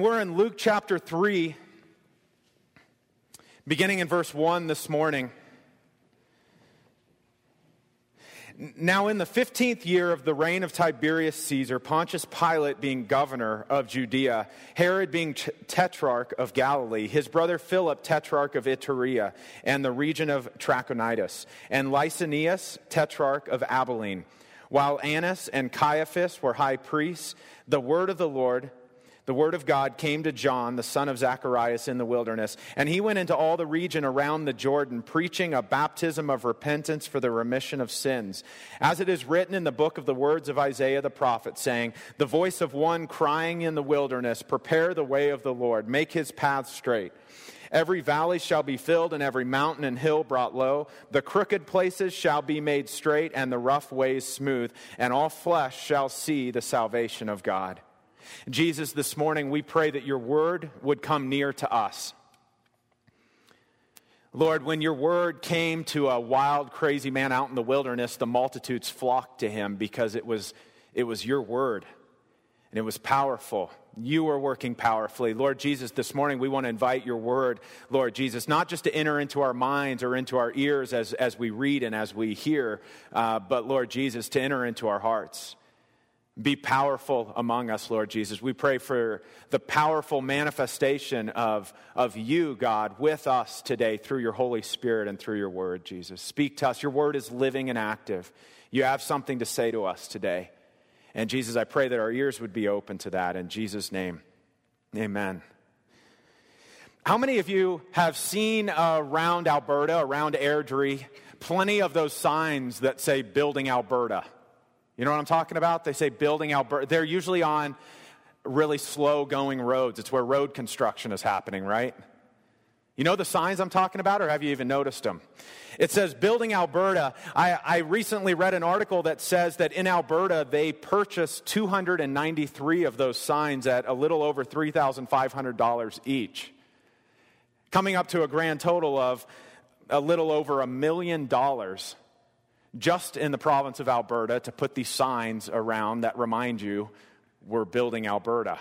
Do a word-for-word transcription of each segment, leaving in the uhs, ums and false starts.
And we're in Luke chapter three, beginning in verse one this morning. Now in the fifteenth year of the reign of Tiberius Caesar, Pontius Pilate being governor of Judea, Herod being tetrarch of Galilee, his brother Philip tetrarch of Iturea and the region of Trachonitis, and Lysanias tetrarch of Abilene, while Annas and Caiaphas were high priests, the word of the Lord The word of God came to John, the son of Zacharias, in the wilderness, and he went into all the region around the Jordan, preaching a baptism of repentance for the remission of sins. As it is written in the book of the words of Isaiah the prophet, saying, "The voice of one crying in the wilderness, prepare the way of the Lord, make his paths straight. Every valley shall be filled, and every mountain and hill brought low. The crooked places shall be made straight, and the rough ways smooth, and all flesh shall see the salvation of God." Jesus, this morning we pray that your word would come near to us. Lord, when your word came to a wild, crazy man out in the wilderness, the multitudes flocked to him because it was, it was your word, and it was powerful. You are working powerfully. Lord Jesus, this morning we want to invite your word, Lord Jesus, not just to enter into our minds or into our ears as, as we read and as we hear, uh, but Lord Jesus, to enter into our hearts. Be powerful among us, Lord Jesus. We pray for the powerful manifestation of, of you, God, with us today through your Holy Spirit and through your word, Jesus. Speak to us. Your word is living and active. You have something to say to us today. And Jesus, I pray that our ears would be open to that. In Jesus' name, amen. How many of you have seen around Alberta, around Airdrie, plenty of those signs that say Building Alberta? You know what I'm talking about? They say Building Alberta. They're usually on really slow-going roads. It's where road construction is happening, right? You know the signs I'm talking about, or have you even noticed them? It says Building Alberta. I, I recently read an article that says that in Alberta, they purchased two hundred ninety-three of those signs at a little over three thousand five hundred dollars each, coming up to a grand total of a little over a million dollars just in the province of Alberta to put these signs around that remind you we're building Alberta.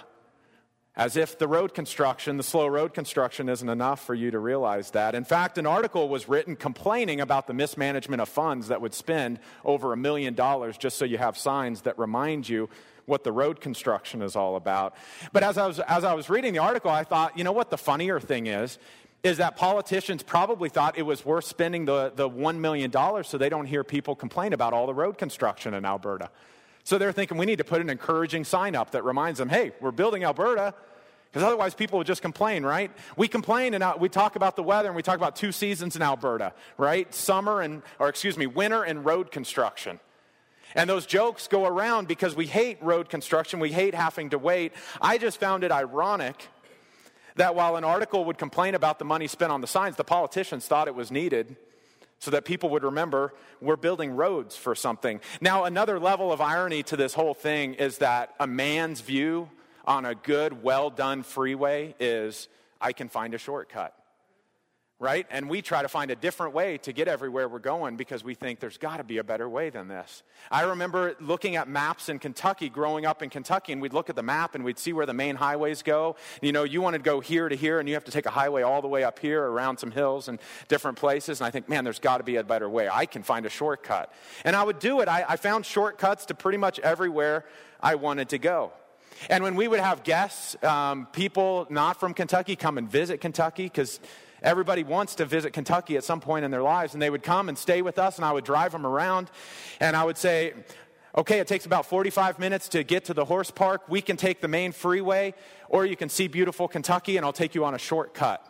As if the road construction, the slow road construction isn't enough for you to realize that. In fact, an article was written complaining about the mismanagement of funds that would spend over a million dollars just so you have signs that remind you what the road construction is all about. But as I was as I was reading the article, I thought, you know what the funnier thing is? is that politicians probably thought it was worth spending the, the one million dollars so they don't hear people complain about all the road construction in Alberta. So they're thinking we need to put an encouraging sign up that reminds them, hey, we're building Alberta, because otherwise people would just complain, right? We complain and we talk about the weather and we talk about two seasons in Alberta, right? Summer and, or excuse me, winter and road construction. And those jokes go around because we hate road construction, we hate having to wait. I just found it ironic that while an article would complain about the money spent on the signs, the politicians thought it was needed so that people would remember we're building roads for something. Now, another level of irony to this whole thing is that a man's view on a good, well-done freeway is, I can find a shortcut, right? And we try to find a different way to get everywhere we're going because we think there's got to be a better way than this. I remember looking at maps in Kentucky, growing up in Kentucky, and we'd look at the map and we'd see where the main highways go. You know, you want to go here to here, and you have to take a highway all the way up here around some hills and different places. And I think, man, there's got to be a better way. I can find a shortcut. And I would do it. I, I found shortcuts to pretty much everywhere I wanted to go. And when we would have guests, um, people not from Kentucky come and visit Kentucky, because everybody wants to visit Kentucky at some point in their lives, and they would come and stay with us, and I would drive them around, and I would say, okay, it takes about forty-five minutes to get to the horse park. We can take the main freeway, or you can see beautiful Kentucky, and I'll take you on a shortcut.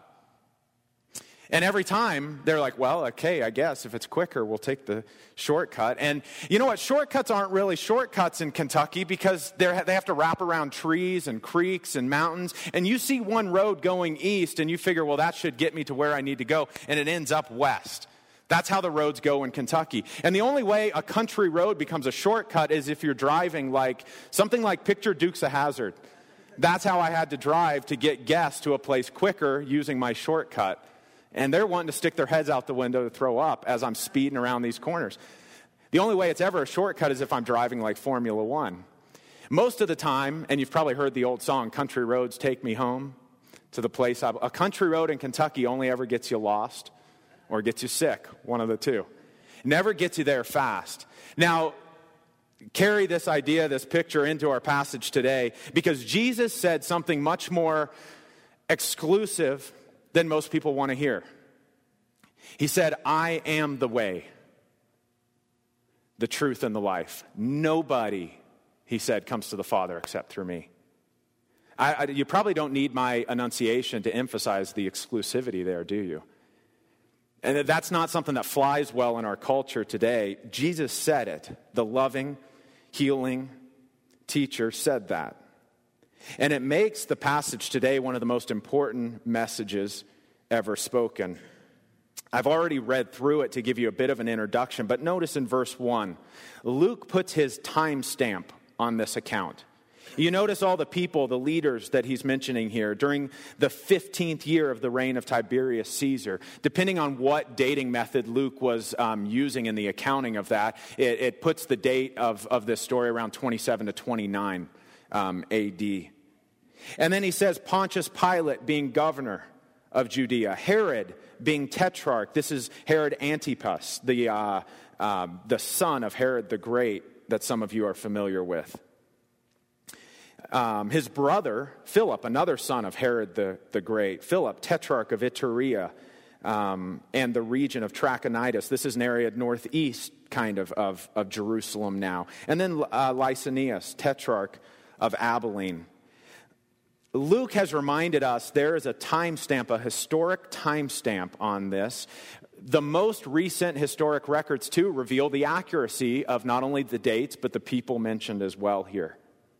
And every time, they're like, well, okay, I guess if it's quicker, we'll take the shortcut. And you know what? Shortcuts aren't really shortcuts in Kentucky because they're, they have to wrap around trees and creeks and mountains. And you see one road going east, and you figure, well, that should get me to where I need to go. And it ends up west. That's how the roads go in Kentucky. And the only way a country road becomes a shortcut is if you're driving like something like picture Dukes of Hazzard. That's how I had to drive to get guests to a place quicker using my shortcut. And they're wanting to stick their heads out the window to throw up as I'm speeding around these corners. The only way it's ever a shortcut is if I'm driving like Formula One. Most of the time, and you've probably heard the old song, "Country Roads Take Me Home to the Place I..." A country road in Kentucky only ever gets you lost or gets you sick, one of the two. Never gets you there fast. Now, carry this idea, this picture into our passage today, because Jesus said something much more exclusive than most people want to hear. He said, "I am the way, the truth, and the life. Nobody," he said, "comes to the Father except through me." I, I, you probably don't need my enunciation to emphasize the exclusivity there, do you? And that's not something that flies well in our culture today. Jesus said it. The loving, healing teacher said that. And it makes the passage today one of the most important messages ever spoken. I've already read through it to give you a bit of an introduction, but notice in verse one, Luke puts his timestamp on this account. You notice all the people, the leaders that he's mentioning here during the fifteenth year of the reign of Tiberius Caesar. Depending on what dating method Luke was um, using in the accounting of that, it, it puts the date of, of this story around twenty-seven to twenty-nine um, A D. And then he says Pontius Pilate being governor of Judea, Herod being tetrarch. This is Herod Antipas, the, uh, uh, the son of Herod the Great that some of you are familiar with. Um, his brother, Philip, another son of Herod the, the Great, Philip, tetrarch of Iturea um, and the region of Trachonitis. This is an area northeast kind of, of, of Jerusalem now. And then uh, Lysanias, tetrarch of Abilene. Luke has reminded us there is a timestamp, a historic timestamp on this. The most recent historic records, too, reveal the accuracy of not only the dates, but the people mentioned as well here.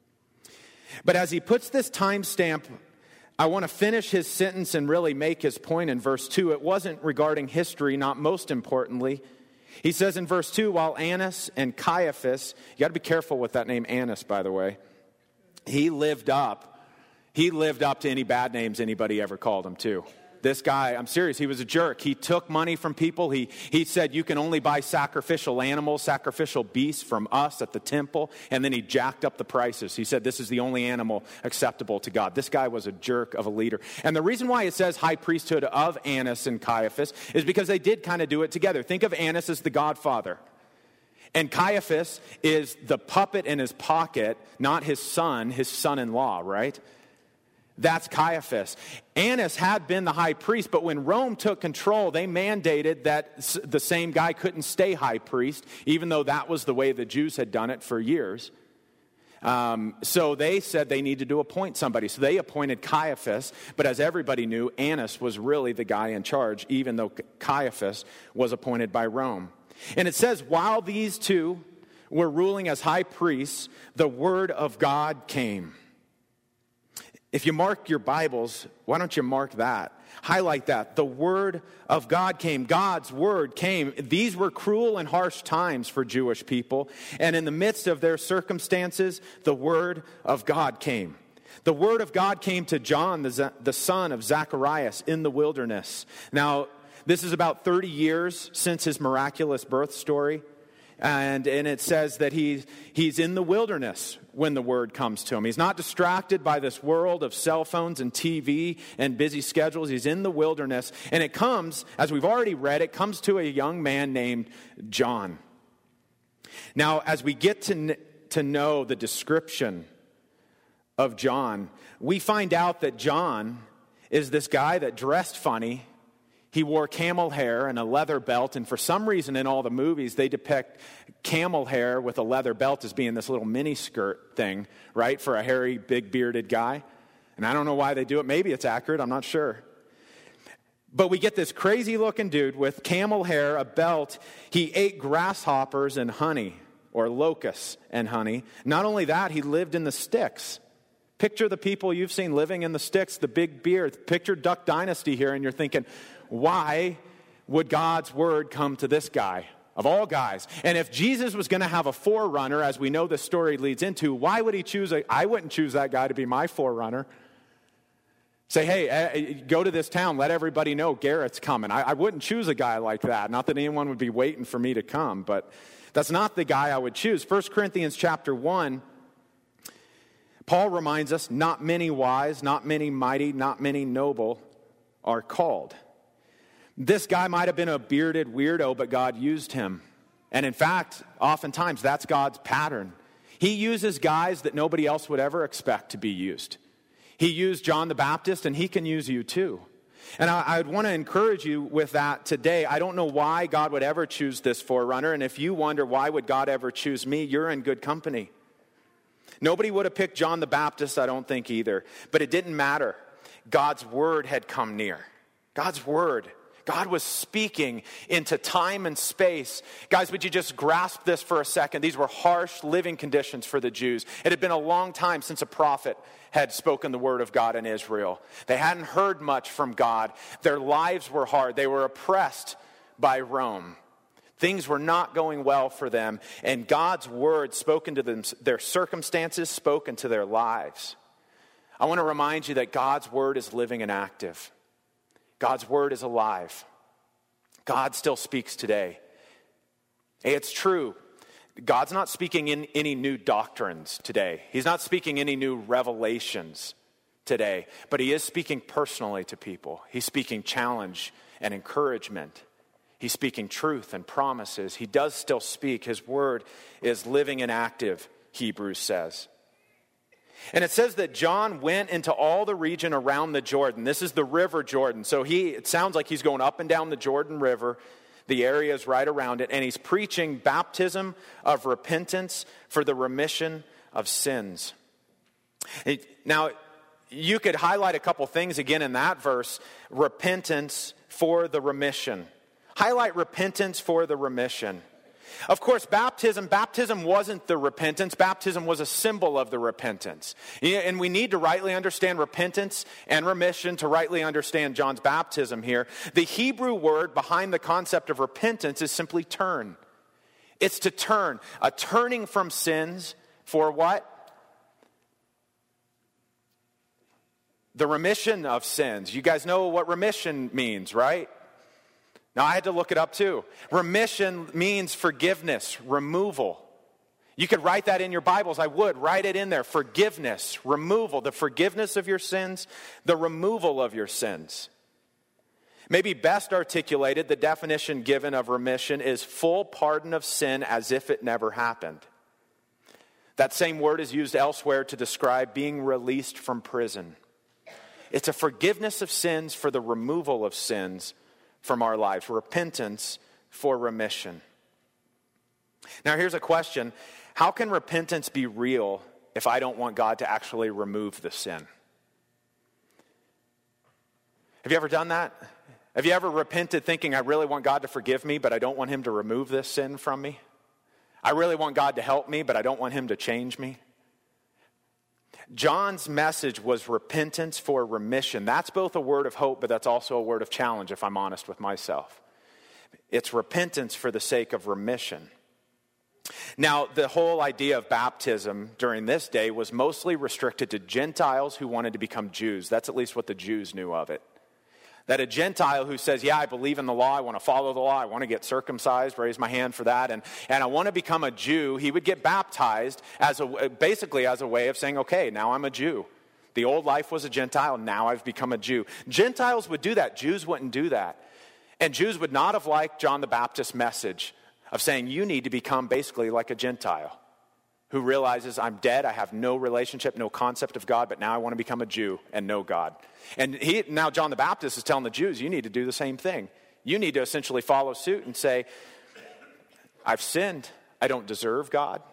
But as he puts this timestamp, I want to finish his sentence and really make his point in verse two. It wasn't regarding history, not most importantly. He says in verse two, while Annas and Caiaphas, you got to be careful with that name Annas, by the way, he lived up, he lived up to any bad names anybody ever called him to. This guy, I'm serious, he was a jerk. He took money from people. He, he said, you can only buy sacrificial animals, sacrificial beasts from us at the temple. And then he jacked up the prices. He said, this is the only animal acceptable to God. This guy was a jerk of a leader. And the reason why it says high priesthood of Annas and Caiaphas is because they did kind of do it together. Think of Annas as the godfather. And Caiaphas is the puppet in his pocket, not his son, his son-in-law, right? That's Caiaphas. Annas had been the high priest, but when Rome took control, they mandated that the same guy couldn't stay high priest, even though that was the way the Jews had done it for years. Um, so they said they needed to appoint somebody. So they appointed Caiaphas, but as everybody knew, Annas was really the guy in charge, even though Caiaphas was appointed by Rome. And it says, while these two were ruling as high priests, the word of God came. If you mark your Bibles, why don't you mark that? Highlight that. The word of God came. God's word came. These were cruel and harsh times for Jewish people. And in the midst of their circumstances, the word of God came. The word of God came to John, the, the son of Zacharias, in the wilderness. Now, this is about thirty years since his miraculous birth story. And, and it says that he, he's in the wilderness when the word comes to him. He's not distracted by this world of cell phones and T V and busy schedules. He's in the wilderness. And it comes, as we've already read, it comes to a young man named John. Now, as we get to, to know the description of John, we find out that John is this guy that dressed funny. He wore camel hair and a leather belt, and for some reason in all the movies, they depict camel hair with a leather belt as being this little mini skirt thing, right, for a hairy, big bearded guy. And I don't know why they do it. Maybe it's accurate. I'm not sure. But we get this crazy-looking dude with camel hair, a belt. He ate grasshoppers and honey, or locusts and honey. Not only that, he lived in the sticks. Picture the people you've seen living in the sticks, the big beard. Picture Duck Dynasty here, and you're thinking, why would God's word come to this guy, of all guys? And if Jesus was going to have a forerunner, as we know this story leads into, why would he choose a, I wouldn't choose that guy to be my forerunner. Say, hey, go to this town, let everybody know Garrett's coming. I, I wouldn't choose a guy like that. Not that anyone would be waiting for me to come, but that's not the guy I would choose. First Corinthians chapter one, Paul reminds us, not many wise, not many mighty, not many noble are called. This guy might have been a bearded weirdo, but God used him. And in fact, oftentimes that's God's pattern. He uses guys that nobody else would ever expect to be used. He used John the Baptist, and he can use you too. And I, I would want to encourage you with that today. I don't know why God would ever choose this forerunner, and if you wonder why would God ever choose me, you're in good company. Nobody would have picked John the Baptist, I don't think either. But it didn't matter. God's word had come near. God's word. God was speaking into time and space. Guys, would you just grasp this for a second? These were harsh living conditions for the Jews. It had been a long time since a prophet had spoken the word of God in Israel. They hadn't heard much from God. Their lives were hard. They were oppressed by Rome. Things were not going well for them. And God's word spoken to them, their circumstances, spoken to their lives. I want to remind you that God's word is living and active. God's word is alive. God still speaks today. Hey, it's true. God's not speaking in any new doctrines today. He's not speaking any new revelations today. But he is speaking personally to people. He's speaking challenge and encouragement. He's speaking truth and promises. He does still speak. His word is living and active, Hebrews says. And it says that John went into all the region around the Jordan. This is the river Jordan. So he, it sounds like he's going up and down the Jordan River. The area is right around it. And he's preaching baptism of repentance for the remission of sins. Now, you could highlight a couple things again in that verse. Repentance for the remission. Highlight repentance for the remission. Of course, baptism, baptism wasn't the repentance. Baptism was a symbol of the repentance. And we need to rightly understand repentance and remission to rightly understand John's baptism here. The Hebrew word behind the concept of repentance is simply turn. It's to turn. A turning from sins for what? The remission of sins. You guys know what remission means, right? Now, I had to look it up too. Remission means forgiveness, removal. You could write that in your Bibles. I would. Write it in there. Forgiveness, removal. The forgiveness of your sins, the removal of your sins. Maybe best articulated, the definition given of remission is full pardon of sin as if it never happened. That same word is used elsewhere to describe being released from prison. It's a forgiveness of sins for the removal of sins from our lives. Repentance for remission. Now here's a question. How can repentance be real if I don't want God to actually remove the sin? Have you ever done that? Have you ever repented thinking, I really want God to forgive me, but I don't want him to remove this sin from me? I really want God to help me, but I don't want him to change me? John's message was repentance for remission. That's both a word of hope, but that's also a word of challenge, if I'm honest with myself. It's repentance for the sake of remission. Now, the whole idea of baptism during this day was mostly restricted to Gentiles who wanted to become Jews. That's at least what the Jews knew of it. That a Gentile who says, yeah, I believe in the law, I want to follow the law, I want to get circumcised, raise my hand for that, and, and I want to become a Jew, he would get baptized as a, basically as a way of saying, okay, now I'm a Jew. The old life was a Gentile, now I've become a Jew. Gentiles would do that, Jews wouldn't do that. And Jews would not have liked John the Baptist's message of saying, you need to become basically like a Gentile who realizes I'm dead, I have no relationship, no concept of God, but now I want to become a Jew and know God. And he, now John the Baptist is telling the Jews, you need to do the same thing. You need to essentially follow suit and say, I've sinned, I don't deserve God,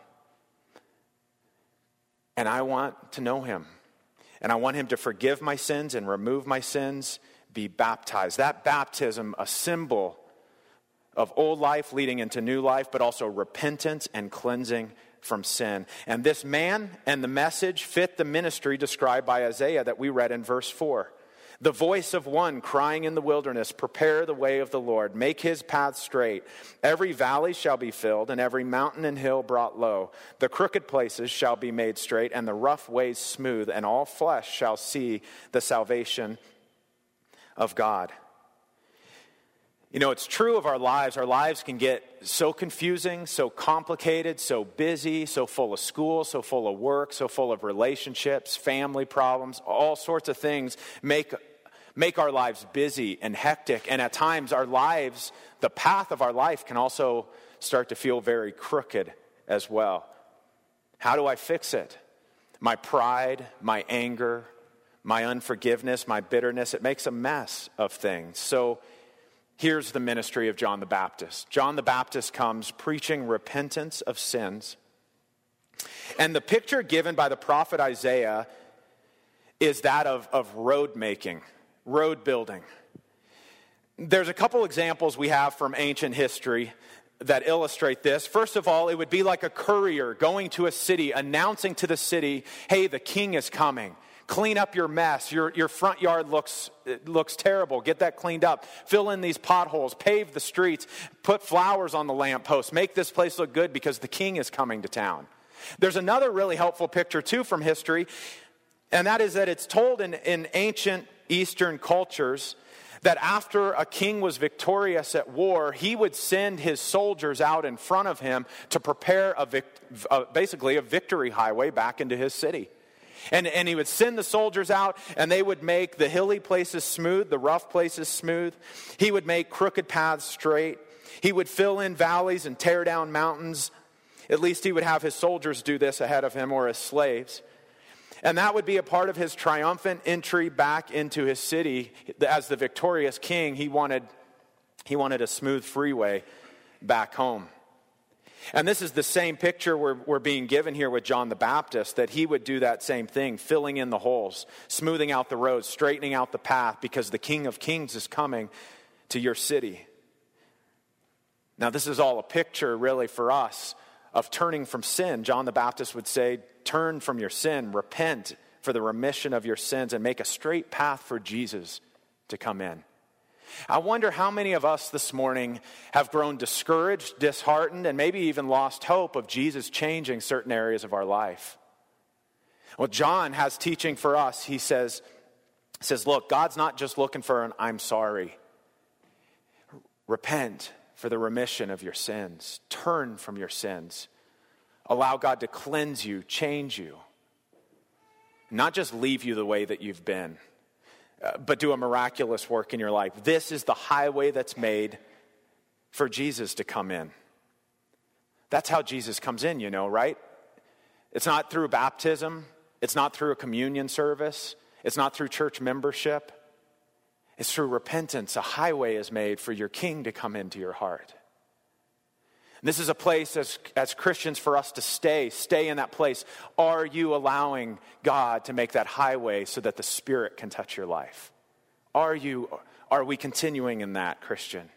and I want to know him. And I want him to forgive my sins and remove my sins, be baptized. That baptism, a symbol of old life leading into new life, but also repentance and cleansing from sin. And this man and the message fit the ministry described by Isaiah that we read in verse four. The voice of one crying in the wilderness, prepare the way of the Lord, make his path straight. Every valley shall be filled, and every mountain and hill brought low. The crooked places shall be made straight, and the rough ways smooth, and all flesh shall see the salvation of God. You know, it's true of our lives. Our lives can get so confusing, so complicated, so busy, so full of school, so full of work, so full of relationships, family problems, all sorts of things make, make our lives busy and hectic. And at times our lives, the path of our life can also start to feel very crooked as well. How do I fix it? My pride, my anger, my unforgiveness, my bitterness, it makes a mess of things. So here's the ministry of John the Baptist. John the Baptist comes preaching repentance of sins. And the picture given by the prophet Isaiah is that of, of road making, road building. There's a couple examples we have from ancient history that illustrate this. First of all, it would be like a courier going to a city, announcing to the city, hey, the king is coming. Clean up your mess. Your, your front yard looks, looks terrible. Get that cleaned up. Fill in these potholes. Pave the streets. Put flowers on the lampposts. Make this place look good because the king is coming to town. There's another really helpful picture too from history, and that is that it's told in, in ancient Eastern cultures that after a king was victorious at war, he would send his soldiers out in front of him to prepare a vic- uh, basically a victory highway back into his city. And, and he would send the soldiers out, and they would make the hilly places smooth, the rough places smooth. He would make crooked paths straight. He would fill in valleys and tear down mountains. At least he would have his soldiers do this ahead of him, or his slaves. And that would be a part of his triumphant entry back into his city. As the victorious king, he wanted, he wanted a smooth freeway back home. And this is the same picture we're, we're being given here with John the Baptist, that he would do that same thing, filling in the holes, smoothing out the roads, straightening out the path, because the King of Kings is coming to your city. Now, this is all a picture, really, for us of turning from sin. John the Baptist would say, turn from your sin, repent for the remission of your sins, and make a straight path for Jesus to come in. I wonder how many of us this morning have grown discouraged, disheartened, and maybe even lost hope of Jesus changing certain areas of our life. Well, John has teaching for us. He says, says, look, God's not just looking for an I'm sorry. Repent for the remission of your sins. Turn from your sins. Allow God to cleanse you, change you. Not just leave you the way that you've been, Uh, but do a miraculous work in your life. This is the highway that's made for Jesus to come in. That's how Jesus comes in, you know, right? It's not through baptism. It's not through a communion service. It's not through church membership. It's through repentance. A highway is made for your King to come into your heart. And this is a place as, as Christians for us to stay, stay in that place. Are you allowing God to make that highway so that the Spirit can touch your life? Are you, are we continuing in that, Christian?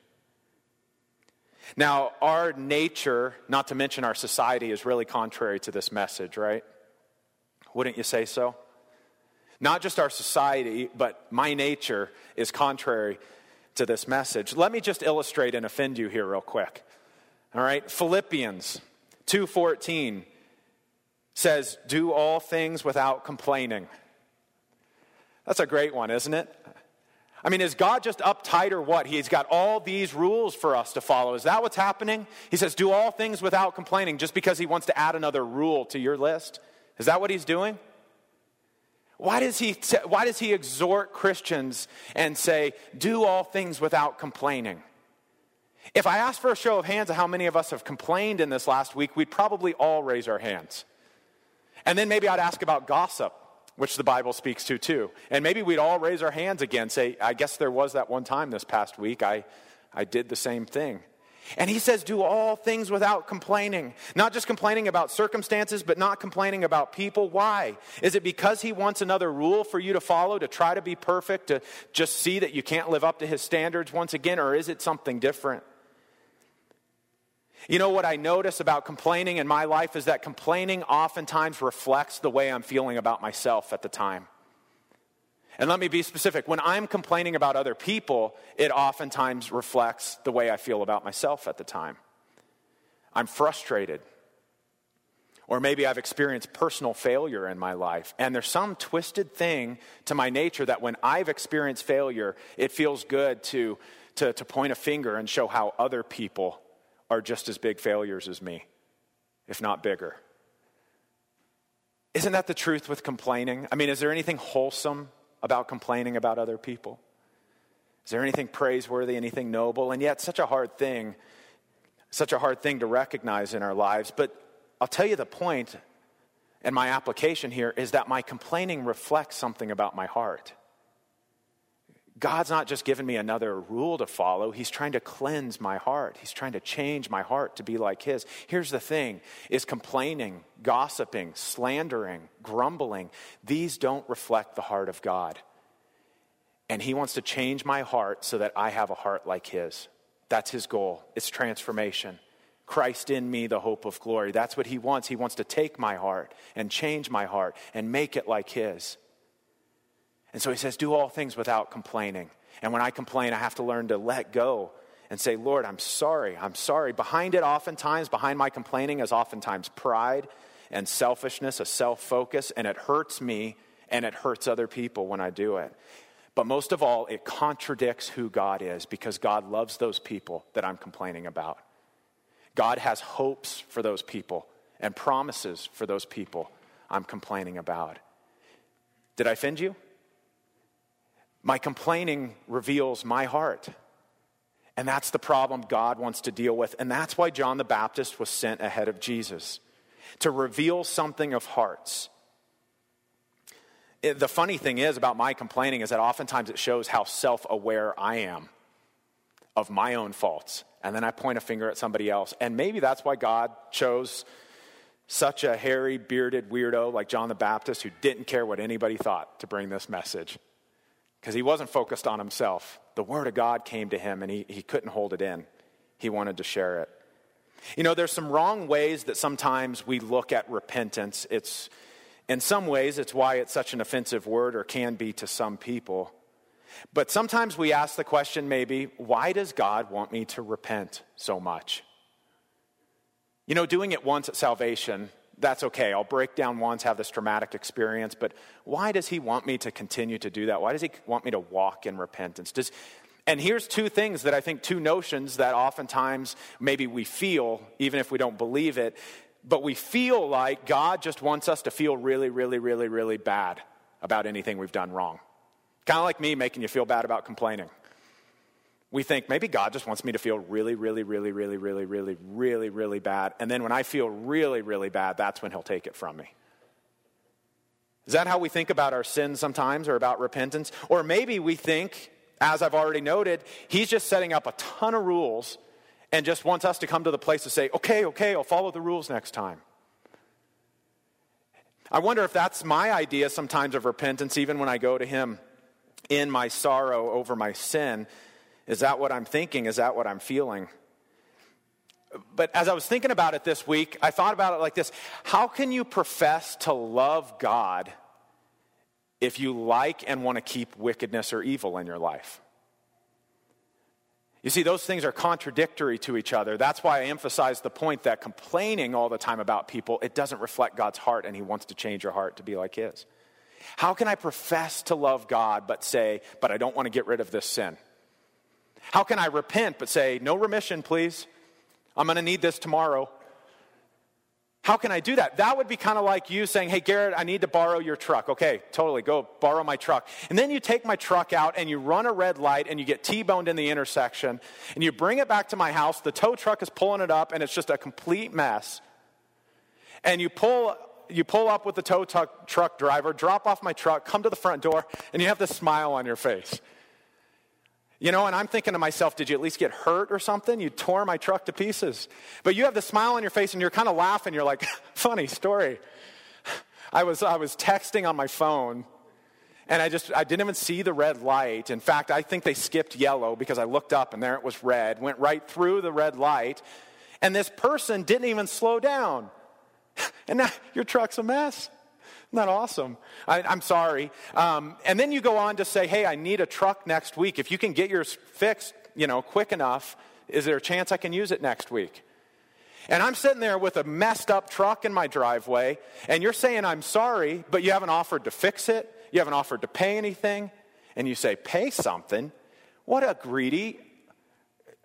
Now, our nature, not to mention our society, is really contrary to this message, right? Wouldn't you say so? Not just our society, but my nature is contrary to this message. Let me just illustrate and offend you here real quick. All right, Philippians two fourteen says, do all things without complaining. That's a great one, isn't it? I mean, is God just uptight or what? He's got all these rules for us to follow. Is that what's happening? He says, do all things without complaining, just because he wants to add another rule to your list. Is that what he's doing? Why does he, why does he exhort Christians and say, do all things without complaining? If I asked for a show of hands of how many of us have complained in this last week, we'd probably all raise our hands. And then maybe I'd ask about gossip, which the Bible speaks to too. And maybe we'd all raise our hands again, say, I guess there was that one time this past week I, I did the same thing. And he says, do all things without complaining. Not just complaining about circumstances, but not complaining about people. Why? Is it because he wants another rule for you to follow, to try to be perfect, to just see that you can't live up to his standards once again? Or is it something different? You know what I notice about complaining in my life is that complaining oftentimes reflects the way I'm feeling about myself at the time. And let me be specific. When I'm complaining about other people, it oftentimes reflects the way I feel about myself at the time. I'm frustrated. Or maybe I've experienced personal failure in my life. And there's some twisted thing to my nature that when I've experienced failure, it feels good to, to, to point a finger and show how other people are just as big failures as me, if not bigger. Isn't that the truth with complaining? I mean, is there anything wholesome about complaining about other people? Is there anything praiseworthy, anything noble? And yet such a hard thing, such a hard thing to recognize in our lives. But I'll tell you the point, and my application here is that my complaining reflects something about my heart. God's not just giving me another rule to follow. He's trying to cleanse my heart. He's trying to change my heart to be like his. Here's the thing, is complaining, gossiping, slandering, grumbling, these don't reflect the heart of God. And he wants to change my heart so that I have a heart like his. That's his goal. It's transformation. Christ in me, the hope of glory. That's what he wants. He wants to take my heart and change my heart and make it like his. And so he says, do all things without complaining. And when I complain, I have to learn to let go and say, Lord, I'm sorry. I'm sorry. Behind it, oftentimes, behind my complaining is oftentimes pride and selfishness, a self-focus, and it hurts me and it hurts other people when I do it. But most of all, it contradicts who God is, because God loves those people that I'm complaining about. God has hopes for those people and promises for those people I'm complaining about. Did I offend you? My complaining reveals my heart. And that's the problem God wants to deal with. And that's why John the Baptist was sent ahead of Jesus, to reveal something of hearts. It, the funny thing is about my complaining is that oftentimes it shows how self-aware I am of my own faults. And then I point a finger at somebody else. And maybe that's why God chose such a hairy, bearded weirdo like John the Baptist, who didn't care what anybody thought, to bring this message. Because he wasn't focused on himself. The word of God came to him and he, he couldn't hold it in. He wanted to share it. You know, there's some wrong ways that sometimes we look at repentance. It's, in some ways, it's why it's such an offensive word, or can be to some people. But sometimes we ask the question maybe, why does God want me to repent so much? You know, doing it once at salvation, that's okay. I'll break down once, have this traumatic experience, but why does he want me to continue to do that? Why does he want me to walk in repentance? Does, and here's two things that I think, two notions that oftentimes maybe we feel, even if we don't believe it, but we feel like God just wants us to feel really, really, really, really bad about anything we've done wrong. Kind of like me making you feel bad about complaining. We think maybe God just wants me to feel really, really, really, really, really, really, really, really bad. And then when I feel really, really bad, that's when he'll take it from me. Is that how we think about our sins sometimes, or about repentance? Or maybe we think, as I've already noted, he's just setting up a ton of rules and just wants us to come to the place to say, okay, okay, I'll follow the rules next time. I wonder if that's my idea sometimes of repentance, even when I go to him in my sorrow over my sin. Is that what I'm thinking? Is that what I'm feeling? But as I was thinking about it this week, I thought about it like this. How can you profess to love God if you like and want to keep wickedness or evil in your life? You see, those things are contradictory to each other. That's why I emphasize the point that complaining all the time about people, it doesn't reflect God's heart, and he wants to change your heart to be like his. How can I profess to love God but say, but I don't want to get rid of this sin? How can I repent but say, no remission, please? I'm going to need this tomorrow. How can I do that? That would be kind of like you saying, hey, Garrett, I need to borrow your truck. Okay, totally, go borrow my truck. And then you take my truck out and you run a red light and you get T-boned in the intersection and you bring it back to my house. The tow truck is pulling it up and it's just a complete mess. And you pull... You pull up with the tow truck, truck driver, drop off my truck, come to the front door, and you have this smile on your face. You know, and I'm thinking to myself, did you at least get hurt or something? You tore my truck to pieces. But you have the smile on your face, and you're kind of laughing. You're like, funny story. I was I was texting on my phone, and I just, I didn't even see the red light. In fact, I think they skipped yellow because I looked up, and there it was red. Went right through the red light, and this person didn't even slow down. And now your truck's a mess. Isn't that awesome? I, I'm sorry. Um, and then you go on to say, hey, I need a truck next week. If you can get yours fixed, you know, quick enough, is there a chance I can use it next week? And I'm sitting there with a messed up truck in my driveway, and you're saying I'm sorry, but you haven't offered to fix it. You haven't offered to pay anything. And you say, pay something? What a greedy,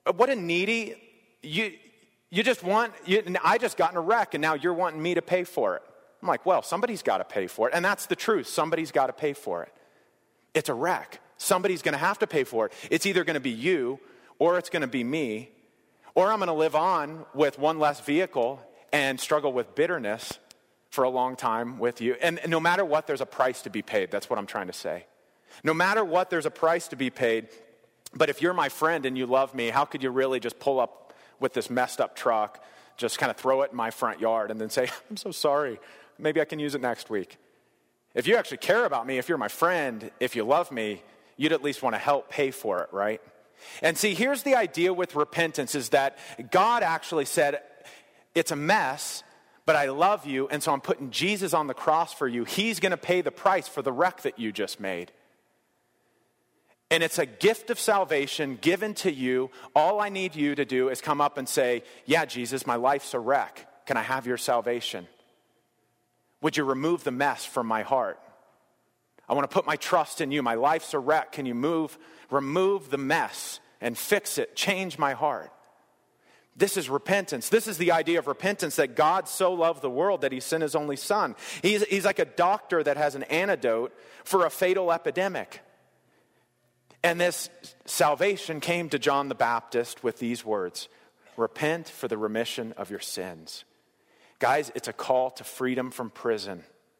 What a needy, you you just want, you, I just got in a wreck and now you're wanting me to pay for it. I'm like, well, somebody's got to pay for it. And that's the truth. Somebody's got to pay for it. It's a wreck. Somebody's going to have to pay for it. It's either going to be you or it's going to be me, or I'm going to live on with one less vehicle and struggle with bitterness for a long time with you. And, and no matter what, there's a price to be paid. That's what I'm trying to say. No matter what, there's a price to be paid. But if you're my friend and you love me, how could you really just pull up with this messed up truck, just kind of throw it in my front yard and then say, I'm so sorry, maybe I can use it next week? If you actually care about me, if you're my friend, if you love me, you'd at least want to help pay for it, right? And see, here's the idea with repentance is that God actually said, it's a mess, but I love you, and so I'm putting Jesus on the cross for you. He's going to pay the price for the wreck that you just made. And it's a gift of salvation given to you. All I need you to do is come up and say, yeah, Jesus, my life's a wreck. Can I have your salvation? Would you remove the mess from my heart? I want to put my trust in you. My life's a wreck. Can you move, remove the mess and fix it? Change my heart. This is repentance. This is the idea of repentance, that God so loved the world that he sent his only son. He's, he's like a doctor that has an antidote for a fatal epidemic. And this salvation came to John the Baptist with these words, repent for the remission of your sins. Guys, it's a call to freedom from prison.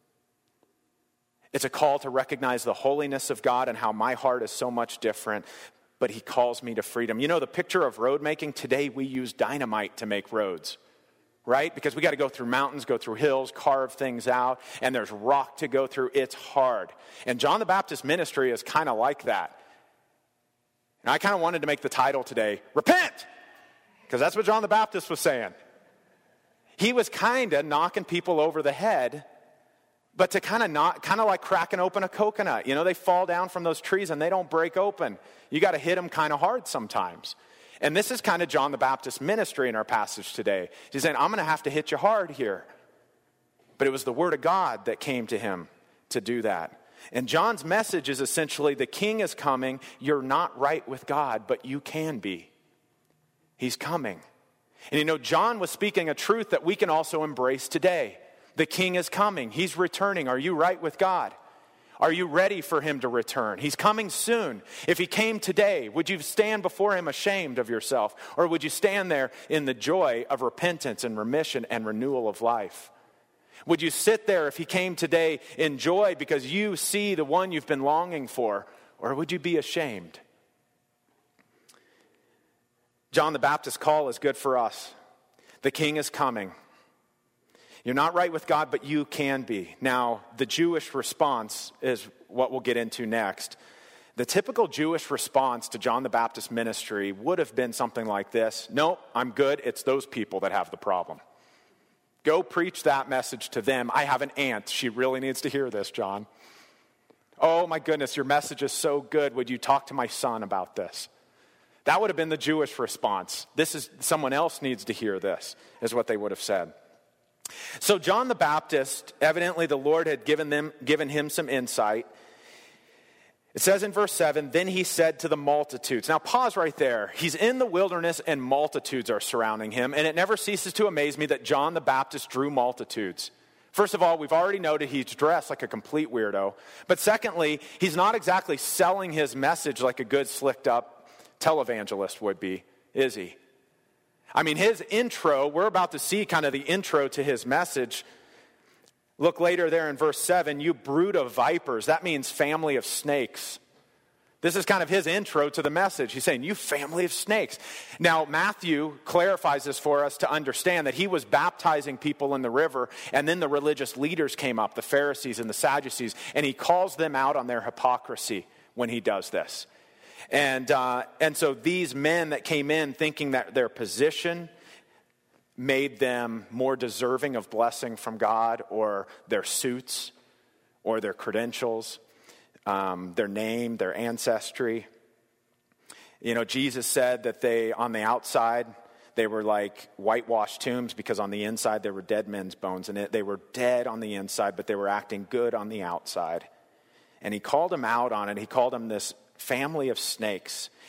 It's a call to recognize the holiness of God and how my heart is so much different, but he calls me to freedom. You know, the picture of road making, today we use dynamite to make roads, right? Because we got to go through mountains, go through hills, carve things out, and there's rock to go through. It's hard. And John the Baptist ministry is kind of like that. And I kind of wanted to make the title today, Repent, because that's what John the Baptist was saying. He was kind of knocking people over the head, but to kind of not, kind of like cracking open a coconut. You know, they fall down from those trees and they don't break open. You got to hit them kind of hard sometimes. And this is kind of John the Baptist ministry in our passage today. He's saying, I'm going to have to hit you hard here. But it was the word of God that came to him to do that. And John's message is essentially, the king is coming. You're not right with God, but you can be. He's coming. And you know, John was speaking a truth that we can also embrace today. The king is coming. He's returning. Are you right with God? Are you ready for him to return? He's coming soon. If he came today, would you stand before him ashamed of yourself? Or would you stand there in the joy of repentance and remission and renewal of life? Would you sit there if he came today in joy because you see the one you've been longing for? Or would you be ashamed? John the Baptist's call is good for us. The king is coming. You're not right with God, but you can be. Now, the Jewish response is what we'll get into next. The typical Jewish response to John the Baptist's ministry would have been something like this. No, I'm good. It's those people that have the problem. Go preach that message to them. I have an aunt. She really needs to hear this, John. Oh my goodness, your message is so good. Would you talk to my son about this? That would have been the Jewish response. This is, someone else needs to hear this, is what they would have said. So John the Baptist, evidently the Lord had given them, given him some insight. It says in verse seven, then he said to the multitudes. Now pause right there. He's in the wilderness and multitudes are surrounding him. And it never ceases to amaze me that John the Baptist drew multitudes. First of all, we've already noted he's dressed like a complete weirdo. But secondly, he's not exactly selling his message like a good slicked up televangelist would be, is he? I mean, his intro, we're about to see kind of the intro to his message. Look later there in verse seven, you brood of vipers. That means family of snakes. This is kind of his intro to the message. He's saying, you family of snakes. Now, Matthew clarifies this for us to understand that he was baptizing people in the river, and then the religious leaders came up, the Pharisees and the Sadducees, and he calls them out on their hypocrisy when he does this. And uh, and so these men that came in thinking that their position made them more deserving of blessing from God, or their suits, or their credentials, um, their name, their ancestry. You know, Jesus said that they, on the outside, they were like whitewashed tombs because on the inside they were dead men's bones. And it, they were dead on the inside, but they were acting good on the outside. And he called them out on it. He called them this family of snakes.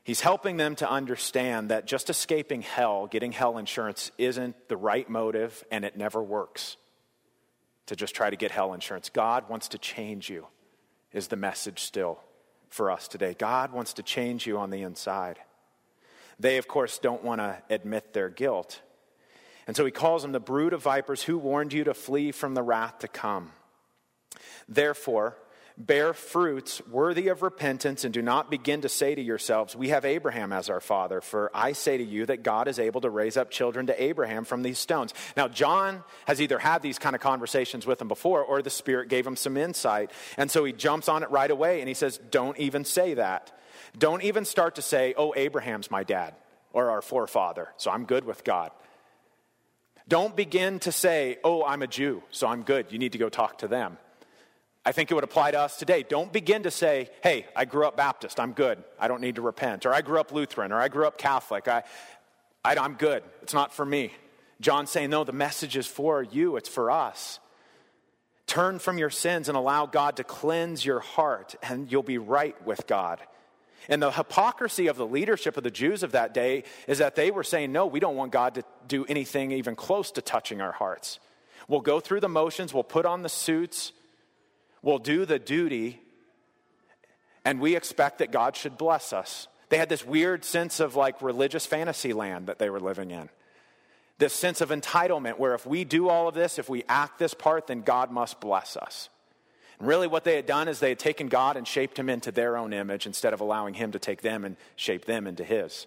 He's helping them to understand that just escaping hell, getting hell insurance, isn't the right motive, and it never works to just try to get hell insurance. God wants to change you, is the message still for us today. God wants to change you on the inside. They, of course, don't want to admit their guilt. And so he calls them the brood of vipers, who warned you to flee from the wrath to come. Therefore, bear fruits worthy of repentance, and do not begin to say to yourselves, we have Abraham as our father. For I say to you that God is able to raise up children to Abraham from these stones. Now, John has either had these kind of conversations with him before, or the Spirit gave him some insight. And so he jumps on it right away, and he says, don't even say that. Don't even start to say, oh, Abraham's my dad, or our forefather, so I'm good with God. Don't begin to say, oh, I'm a Jew, so I'm good. You need to go talk to them. I think it would apply to us today. Don't begin to say, hey, I grew up Baptist, I'm good. I don't need to repent. Or I grew up Lutheran, or I grew up Catholic. I, I, I'm good. It's not for me. John's saying, no, the message is for you. It's for us. Turn from your sins and allow God to cleanse your heart, and you'll be right with God. And the hypocrisy of the leadership of the Jews of that day is that they were saying, no, we don't want God to do anything even close to touching our hearts. We'll go through the motions, we'll put on the suits, we'll do the duty, and we expect that God should bless us. They had this weird sense of like religious fantasy land that they were living in. This sense of entitlement where if we do all of this, if we act this part, then God must bless us. And really what they had done is they had taken God and shaped him into their own image instead of allowing him to take them and shape them into his.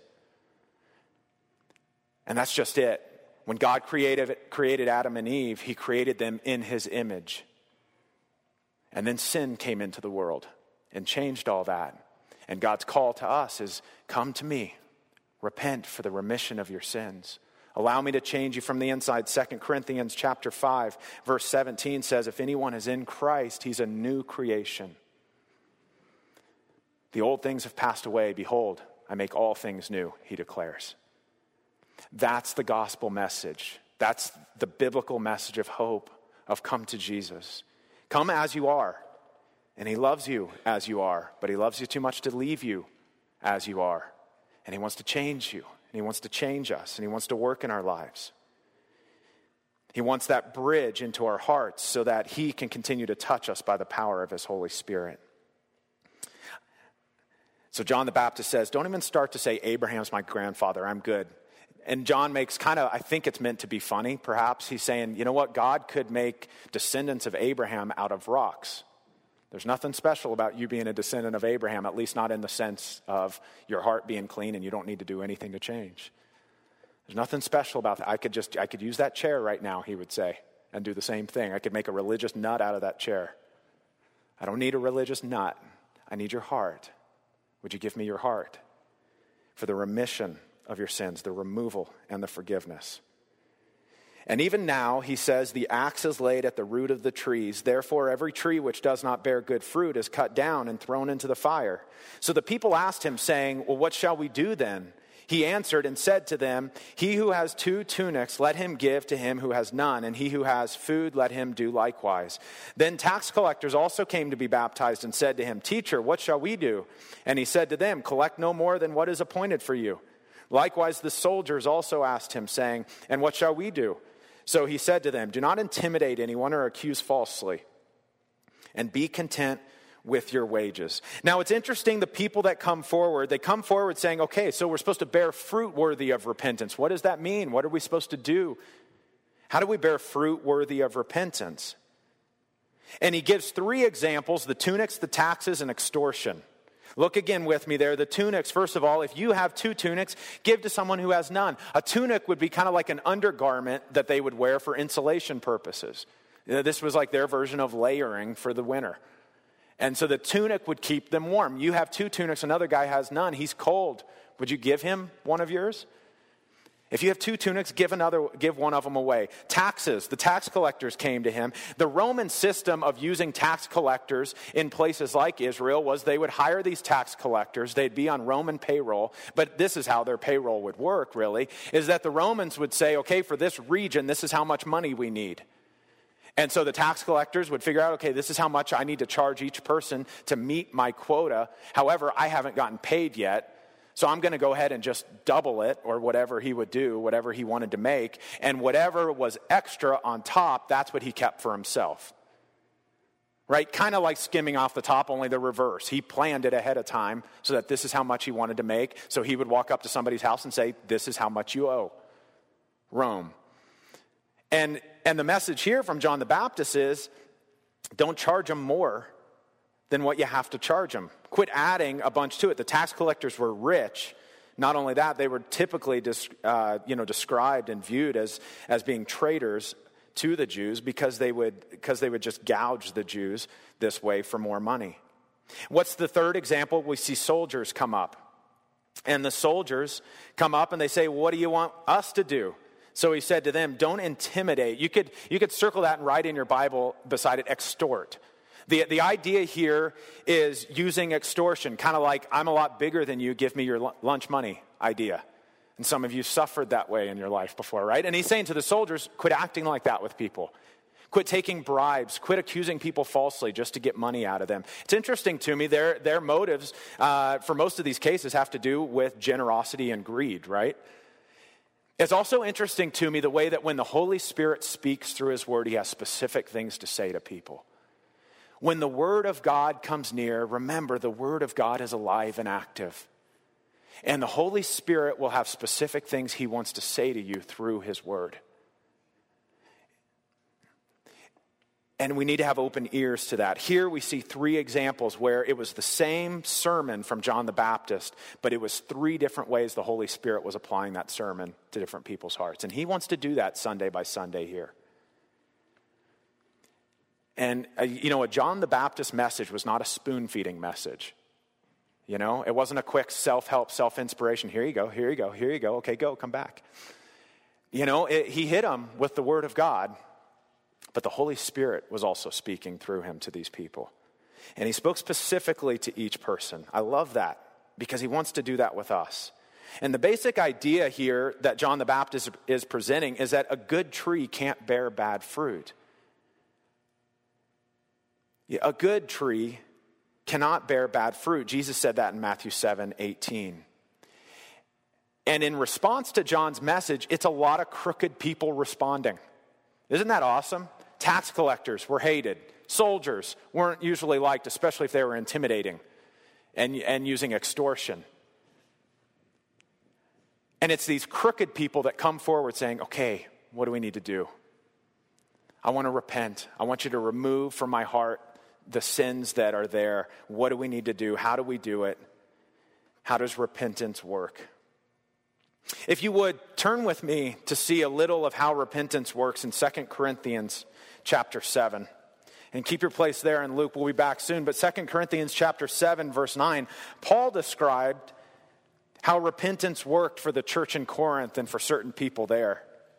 And that's just it. When God created, created Adam and Eve, he created them in his image. And then sin came into the world and changed all that. And God's call to us is, come to me, repent for the remission of your sins. Allow me to change you from the inside. Second Corinthians chapter five, verse seventeen says, if anyone is in Christ, he's a new creation. The old things have passed away. Behold, I make all things new, he declares. That's the gospel message. That's the biblical message of hope, of come to Jesus. Come as you are, and he loves you as you are, but he loves you too much to leave you as you are. And he wants to change you, and he wants to change us, and he wants to work in our lives. He wants that bridge into our hearts so that he can continue to touch us by the power of his Holy Spirit. So John the Baptist says, don't even start to say, Abraham's my grandfather, I'm good. And John makes kind of, I think it's meant to be funny, perhaps. He's saying, you know what? God could make descendants of Abraham out of rocks. There's nothing special about you being a descendant of Abraham, at least not in the sense of your heart being clean and you don't need to do anything to change. There's nothing special about that. I could just, I could use that chair right now, he would say, and do the same thing. I could make a religious nut out of that chair. I don't need a religious nut. I need your heart. Would you give me your heart for the remission of your sins, the removal and the forgiveness? And even now, he says, the axe is laid at the root of the trees. Therefore, every tree which does not bear good fruit is cut down and thrown into the fire. So the people asked him, saying, well, what shall we do then? He answered and said to them, he who has two tunics, let him give to him who has none, and he who has food, let him do likewise. Then tax collectors also came to be baptized and said to him, teacher, what shall we do? And he said to them, collect no more than what is appointed for you. Likewise, the soldiers also asked him, saying, and what shall we do? So he said to them, do not intimidate anyone or accuse falsely, and be content with your wages. Now, it's interesting, the people that come forward, they come forward saying, okay, so we're supposed to bear fruit worthy of repentance. What does that mean? What are we supposed to do? How do we bear fruit worthy of repentance? And he gives three examples: the tunics, the taxes, and extortion. Look again with me there. The tunics, first of all, if you have two tunics, give to someone who has none. A tunic would be kind of like an undergarment that they would wear for insulation purposes. This was like their version of layering for the winter. And so the tunic would keep them warm. You have two tunics, another guy has none. He's cold. Would you give him one of yours? If you have two tunics, give another, give one of them away. Taxes, the tax collectors came to him. The Roman system of using tax collectors in places like Israel was they would hire these tax collectors. They'd be on Roman payroll, but this is how their payroll would work, really, is that the Romans would say, okay, for this region, this is how much money we need. And so the tax collectors would figure out, okay, this is how much I need to charge each person to meet my quota. However, I haven't gotten paid yet. So I'm going to go ahead and just double it, or whatever he would do, whatever he wanted to make. And whatever was extra on top, that's what he kept for himself. Right? Kind of like skimming off the top, only the reverse. He planned it ahead of time so that this is how much he wanted to make. So he would walk up to somebody's house and say, this is how much you owe Rome. And, and the message here from John the Baptist is, don't charge them more than what you have to charge them. Quit adding a bunch to it. The tax collectors were rich. Not only that, they were typically uh, you know, described and viewed as, as being traitors to the Jews because they would because they would just gouge the Jews this way for more money. What's the third example? We see soldiers come up. And the soldiers come up and they say, what do you want us to do? So he said to them, don't intimidate. You could, you could circle that and write in your Bible beside it, extort. The, the idea here is using extortion, kind of like, I'm a lot bigger than you, give me your lunch money idea. And some of you suffered that way in your life before, right? And he's saying to the soldiers, quit acting like that with people. Quit taking bribes. Quit accusing people falsely just to get money out of them. It's interesting to me, their, their motives uh, for most of these cases have to do with generosity and greed, right? It's also interesting to me the way that when the Holy Spirit speaks through his word, he has specific things to say to people. When the word of God comes near, remember the word of God is alive and active. And the Holy Spirit will have specific things he wants to say to you through his word. And we need to have open ears to that. Here we see three examples where it was the same sermon from John the Baptist, but it was three different ways the Holy Spirit was applying that sermon to different people's hearts. And he wants to do that Sunday by Sunday here. And, uh, you know, a John the Baptist message was not a spoon-feeding message. You know, it wasn't a quick self-help, self-inspiration. Here you go, here you go, here you go. Okay, go, come back. You know, it, he hit them with the word of God, but the Holy Spirit was also speaking through him to these people. And he spoke specifically to each person. I love that because he wants to do that with us. And the basic idea here that John the Baptist is presenting is that a good tree can't bear bad fruit. A good tree cannot bear bad fruit. Jesus said that in Matthew seven eighteen. And in response to John's message, it's a lot of crooked people responding. Isn't that awesome? Tax collectors were hated. Soldiers weren't usually liked, especially if they were intimidating and, and using extortion. And it's these crooked people that come forward saying, okay, what do we need to do? I want to repent. I want you to remove from my heart the sins that are there. What do we need to do? How do we do it? How does repentance work? If you would, turn with me to see a little of how repentance works in Second Corinthians chapter seven. And keep your place there, and Luke will be back soon. But Second Corinthians chapter seven, verse nine, Paul described how repentance worked for the church in Corinth and for certain people there.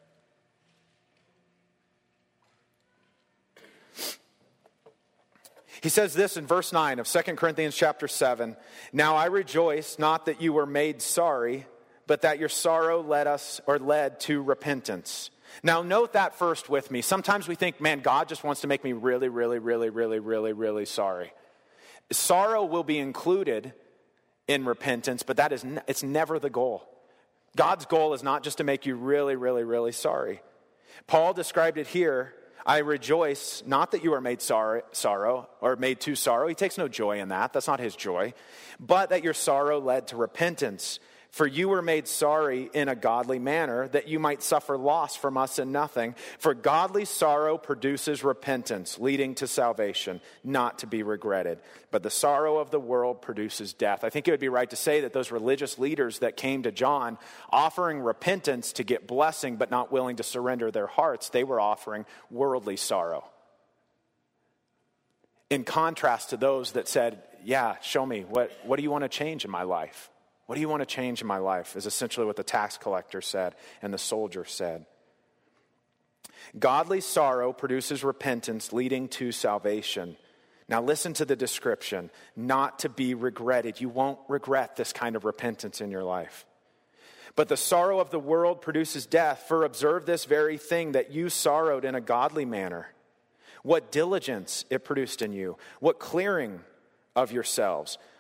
He says this in verse nine of Second Corinthians chapter seven, now I rejoice not that you were made sorry, but that your sorrow led us or led to repentance. Now note that first with me. Sometimes we think, man, God just wants to make me really, really, really, really, really, really sorry. Sorrow will be included in repentance, but that is ne- it's never the goal. God's goal is not just to make you really, really, really sorry. Paul described it here. I rejoice, not that you are made sorrow, sorrow or made to sorrow. He takes no joy in that. That's not his joy. But that your sorrow led to repentance. For you were made sorry in a godly manner, that you might suffer loss from us in nothing. For godly sorrow produces repentance, leading to salvation, not to be regretted. But the sorrow of the world produces death. I think it would be right to say that those religious leaders that came to John, offering repentance to get blessing, but not willing to surrender their hearts, they were offering worldly sorrow. In contrast to those that said, yeah, show me, what, what do you want to change in my life? What do you want to change in my life? Is essentially what the tax collector said and the soldier said. Godly sorrow produces repentance leading to salvation. Now listen to the description. Not to be regretted. You won't regret this kind of repentance in your life. But the sorrow of the world produces death. For observe this very thing, that you sorrowed in a godly manner. What diligence it produced in you. What clearing of yourselves.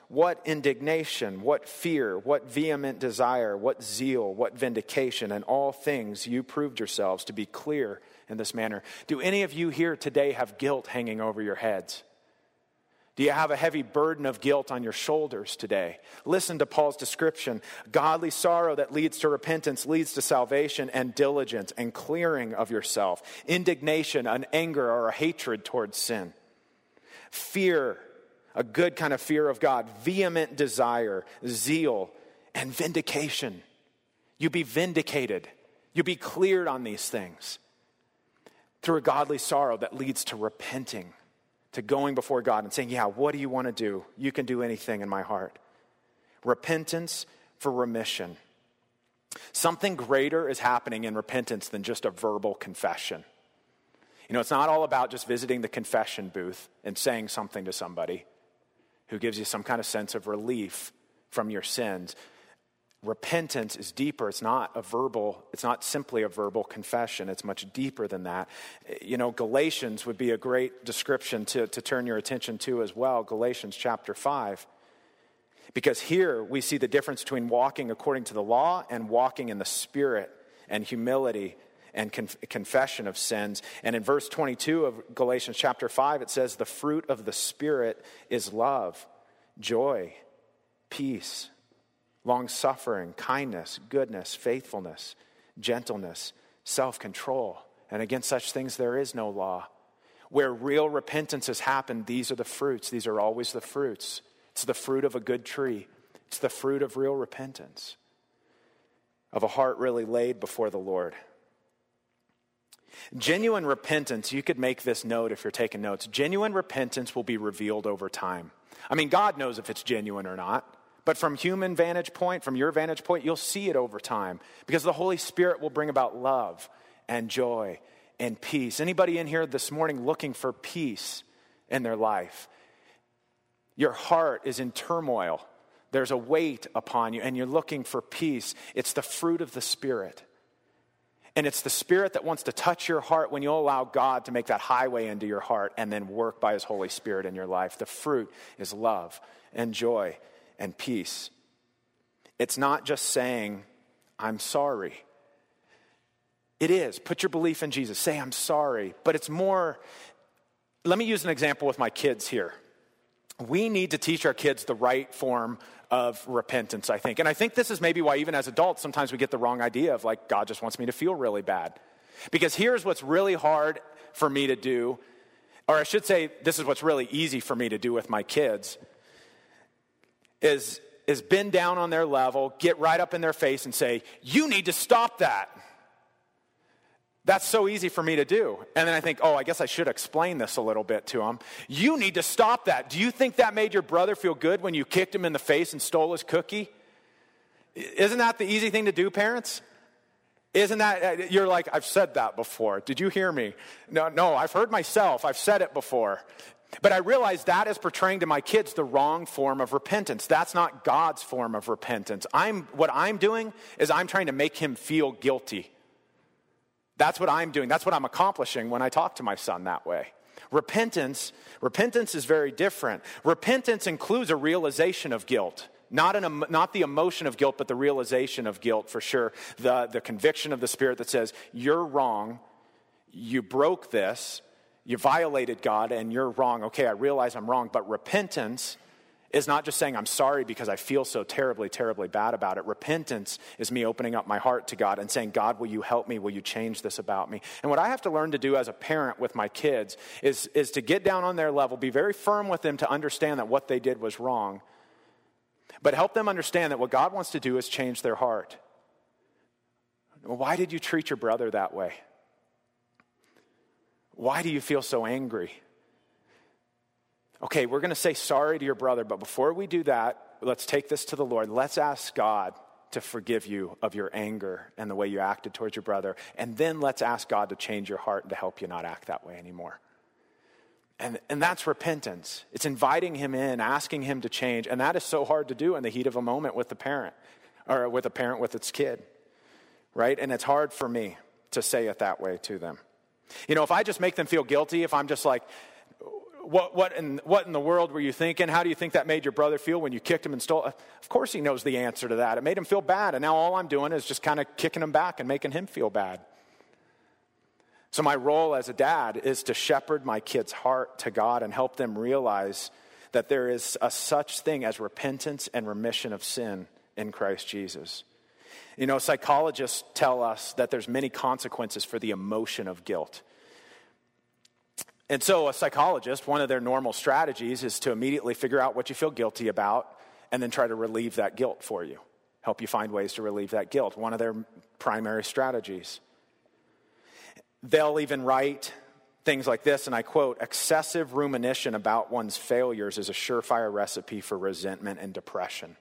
what indignation, what fear, what vehement desire, what zeal, what vindication, and all things you proved yourselves to be clear in this manner. Do any of you here today have guilt hanging over your heads? Do you have a heavy burden of guilt on your shoulders today? Listen to Paul's description. Godly sorrow that leads to repentance leads to salvation and diligence and clearing of yourself. Indignation, an anger or a hatred towards sin. Fear, a good kind of fear of God. Vehement desire, zeal, and vindication. You be vindicated. You be cleared on these things through a godly sorrow that leads to repenting, to going before God and saying, yeah, what do you want to do? You can do anything in my heart. Repentance for remission. Something greater is happening in repentance than just a verbal confession. You know, it's not all about just visiting the confession booth and saying something to somebody who gives you some kind of sense of relief from your sins. Repentance is deeper. It's not a verbal, it's not simply a verbal confession. It's much deeper than that. You know, Galatians would be a great description to, to turn your attention to as well. Galatians chapter five. Because here we see the difference between walking according to the law and walking in the Spirit and humility and conf- confession of sins. And in verse twenty-two of Galatians chapter five, it says, the fruit of the Spirit is love, joy, peace, long-suffering, kindness, goodness, faithfulness, gentleness, self-control. And against such things there is no law. Where real repentance has happened, these are the fruits. These are always the fruits. It's the fruit of a good tree. It's the fruit of real repentance, of a heart really laid before the Lord. Genuine repentance, you could make this note if you're taking notes. Genuine repentance will be revealed over time. I mean, God knows if it's genuine or not. But from human vantage point, from your vantage point, you'll see it over time. Because the Holy Spirit will bring about love and joy and peace. Anybody in here this morning looking for peace in their life? Your heart is in turmoil. There's a weight upon you and you're looking for peace. It's the fruit of the Spirit. And it's the Spirit that wants to touch your heart when you allow God to make that highway into your heart and then work by His Holy Spirit in your life. The fruit is love and joy and peace. It's not just saying, I'm sorry. It is. Put your belief in Jesus. Say, I'm sorry. But it's more, let me use an example with my kids here. We need to teach our kids the right form of repentance, I think. And I think this is maybe why even as adults, sometimes we get the wrong idea of like, God just wants me to feel really bad. Because here's what's really hard for me to do, or I should say, this is what's really easy for me to do with my kids, is, is bend down on their level, get right up in their face and say, you need to stop that. That's so easy for me to do. And then I think, oh, I guess I should explain this a little bit to them. You need to stop that. Do you think that made your brother feel good when you kicked him in the face and stole his cookie? Isn't that the easy thing to do, parents? Isn't that, you're like, I've said that before. Did you hear me? No, no, I've heard myself. I've said it before. But I realize that is portraying to my kids the wrong form of repentance. That's not God's form of repentance. I'm, what I'm doing is I'm trying to make him feel guilty. That's what I'm doing. That's what I'm accomplishing when I talk to my son that way. Repentance, repentance is very different. Repentance includes a realization of guilt. Not, an, not the emotion of guilt, but the realization of guilt for sure. The, the conviction of the Spirit that says, you're wrong, you broke this, you violated God, and you're wrong. Okay, I realize I'm wrong, but repentance is not just saying I'm sorry because I feel so terribly, terribly bad about it. Repentance is me opening up my heart to God and saying, God, will you help me? Will you change this about me? And what I have to learn to do as a parent with my kids is, is to get down on their level, be very firm with them to understand that what they did was wrong, but help them understand that what God wants to do is change their heart. Well, why did you treat your brother that way? Why do you feel so angry? Okay, we're going to say sorry to your brother, but before we do that, let's take this to the Lord. Let's ask God to forgive you of your anger and the way you acted towards your brother. And then let's ask God to change your heart and to help you not act that way anymore. And, and that's repentance. It's inviting him in, asking him to change. And that is so hard to do in the heat of a moment with the parent, or with a parent with its kid, right? And it's hard for me to say it that way to them. You know, if I just make them feel guilty, if I'm just like, what, what, in, what in the world were you thinking? How do you think that made your brother feel when you kicked him and stole? Of course he knows the answer to that. It made him feel bad, and now all I'm doing is just kind of kicking him back and making him feel bad. So my role as a dad is to shepherd my kids' heart to God and help them realize that there is a such thing as repentance and remission of sin in Christ Jesus. You know, psychologists tell us that there's many consequences for the emotion of guilt. And so a psychologist, one of their normal strategies is to immediately figure out what you feel guilty about and then try to relieve that guilt for you. Help you find ways to relieve that guilt. One of their primary strategies. They'll even write things like this, and I quote, "Excessive rumination about one's failures is a surefire recipe for resentment and depression."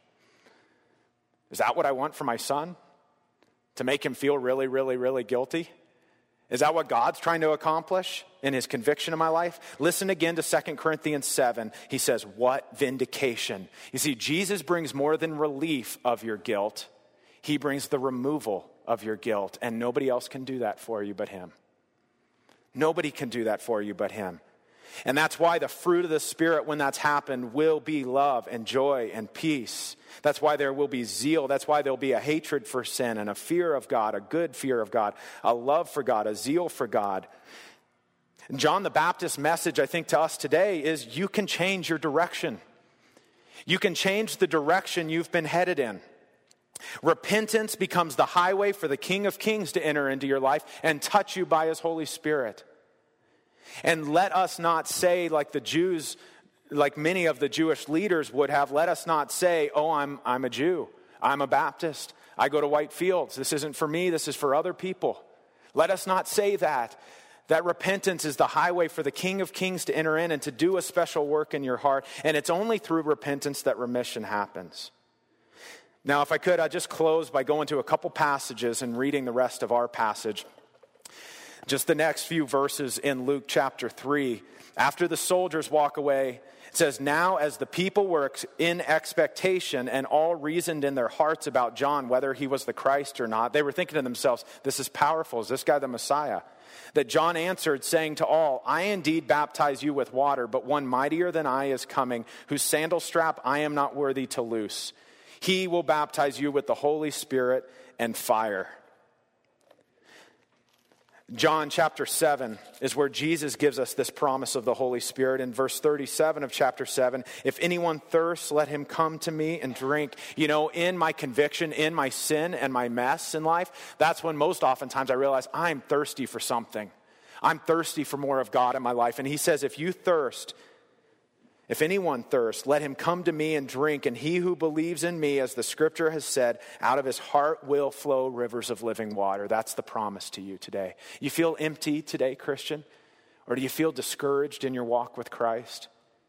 Is that what I want for my son? To make him feel really, really, really guilty? Is that what God's trying to accomplish in his conviction of my life? Listen again to Second Corinthians seven. He says, what vindication. You see, Jesus brings more than relief of your guilt. He brings the removal of your guilt, and nobody else can do that for you but him. Nobody can do that for you but him. And that's why the fruit of the Spirit, when that's happened, will be love and joy and peace. That's why there will be zeal. That's why there'll be a hatred for sin and a fear of God, a good fear of God, a love for God, a zeal for God. And John the Baptist's message, I think, to us today is you can change your direction. You can change the direction you've been headed in. Repentance becomes the highway for the King of Kings to enter into your life and touch you by his Holy Spirit. And let us not say, like the Jews, like many of the Jewish leaders would have, let us not say, oh, I'm, I'm a Jew. I'm a Baptist. I go to White Fields. This isn't for me. This is for other people. Let us not say that. That repentance is the highway for the King of Kings to enter in and to do a special work in your heart. And it's only through repentance that remission happens. Now, if I could, I'd just close by going to a couple passages and reading the rest of our passage. Just the next few verses in Luke chapter three. After the soldiers walk away, it says, now as the people were in expectation and all reasoned in their hearts about John, whether he was the Christ or not, they were thinking to themselves, this is powerful. Is this guy the Messiah? That John answered, saying to all, I indeed baptize you with water, but one mightier than I is coming, whose sandal strap I am not worthy to loose. He will baptize you with the Holy Spirit and fire. John chapter seven is where Jesus gives us this promise of the Holy Spirit. In verse thirty-seven of chapter seven, if anyone thirsts, let him come to me and drink. You know, in my conviction, in my sin and my mess in life, that's when most oftentimes I realize I'm thirsty for something. I'm thirsty for more of God in my life. And he says, if you thirst, if anyone thirsts, let him come to me and drink. And he who believes in me, as the scripture has said, out of his heart will flow rivers of living water. That's the promise to you today. You feel empty today, Christian? Or do you feel discouraged in your walk with Christ?